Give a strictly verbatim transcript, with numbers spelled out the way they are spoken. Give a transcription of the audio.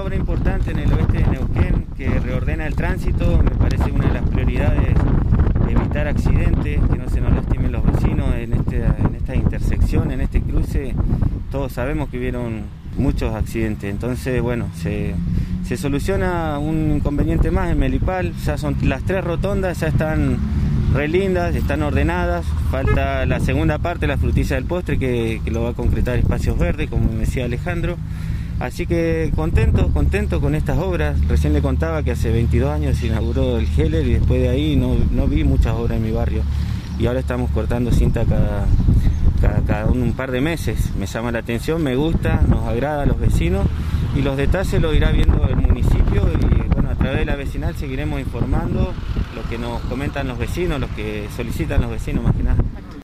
obra importante en el oeste de Neuquén que reordena el tránsito. Me parece una de las prioridades evitar accidentes, que no se nos lastimen los vecinos en, este, en esta intersección, en este cruce. Todos sabemos que hubieron muchos accidentes, entonces bueno, se, se soluciona un inconveniente más en Melipal. Ya son las tres rotondas, ya están re lindas, están ordenadas. Falta la segunda parte, la frutilla del postre, que, que lo va a concretar Espacios Verdes, como me decía Alejandro. Así que contento, contento con estas obras. Recién le contaba que hace veintidós años se inauguró el Heller y después de ahí no, no vi muchas obras en mi barrio. Y ahora estamos cortando cinta cada, cada, cada un, un par de meses. Me llama la atención, me gusta, nos agrada a los vecinos y los detalles los irá viendo el municipio y bueno, a través de la vecinal seguiremos informando lo que nos comentan los vecinos, los que solicitan los vecinos más que nada.